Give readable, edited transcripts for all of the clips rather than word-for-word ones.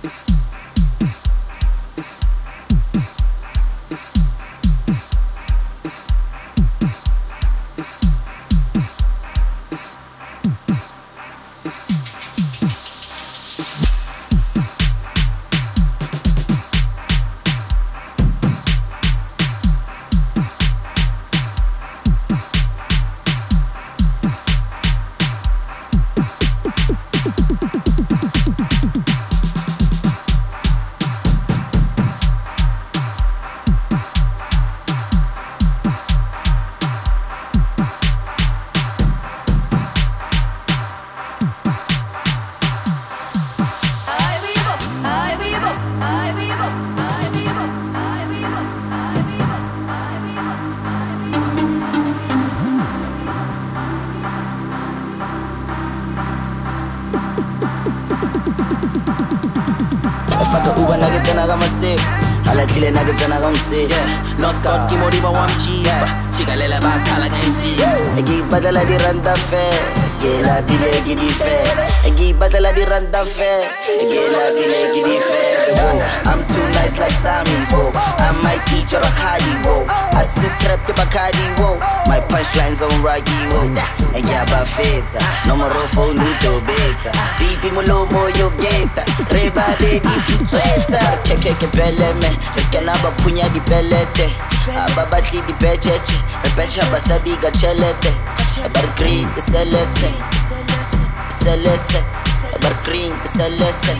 Alatlile naketsena ka mosedi North God ke modiba wa mchipa Chikalela bakhala ngenzizi Eke ipatala di ranta fe Eke la bile ke di fe Eke ipatala di ranta fe Eke la bile ke di fe I'm too nice like Sammy's, whoa I might eat your khadi, whoa I sit trapped in Bacardi, whoa My punchlines on Rocky, whoa Eke abafeta No more phone uto beta Bibi molomo yo geta Reba baby sutweta Keke beleme Rekena bapunya di belete Ababatli di becheche Rebecha basadi ga chelete Bar green selese Selese Bar green selese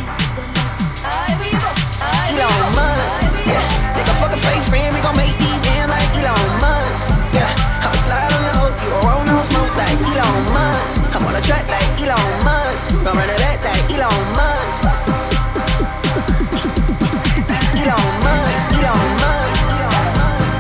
Elon Musk, yeah. Nigga fuck a fake friend, we gon' make these in like Elon Musk, yeah. I'ma slide on your hoe, you don't roll no smoke like Elon Musk. I'm on a track like Elon Musk, gon' run it back like Elon Musk. Elon Musk, Elon Musk, Elon Musk.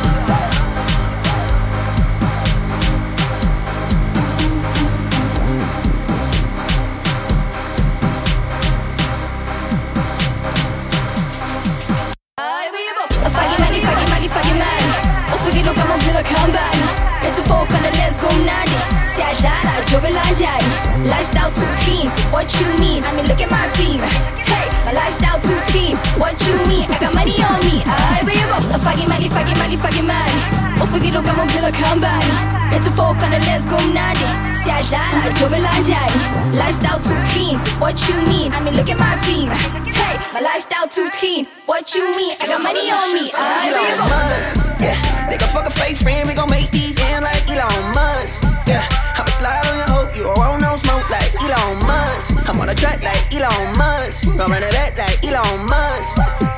Fucking man, ufike lokama mphela khambani Phethe folk on the let's go mnandi Siyadlala jobe lanjani Lifestyle too clean, what you mean? I mean look at my team Hey, my lifestyle too clean, what you mean? I got money on me, I baby Fucking man ufike lokama mphela khambani Phethe folk on the let's go mnandi Siyadlala jobe lanjani Lifestyle too clean, what you mean? I mean look at my team Hey, my lifestyle too clean, what you mean? I got money on me, I Elon Musk, yeah. Nigga fuck a fake friend, we gon' make these in like Elon Musk, yeah. I'ma slide on your hoe, you don't roll no smoke like Elon Musk. I'm on a track like Elon Musk, gon' run it back like Elon Musk.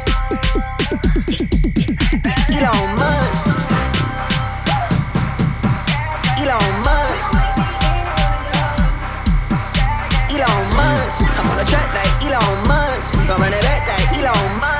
Elon Musk, Elon Musk, Elon Musk. I'm on a track like Elon Musk, gon' run it back like Elon Musk.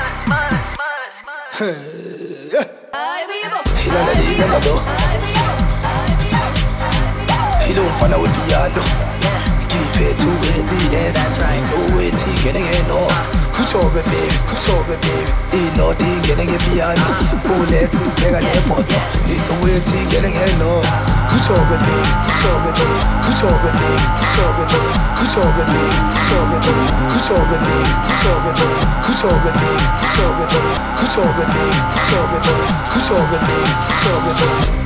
He don't find out with the yard. Keep it to in the end. That's right. So it's he getting it no. Good job, baby. Ain't nothing getting it beyond. Oh, let's get a airport. It's so it's he getting it no. Good job, baby. Good job, baby.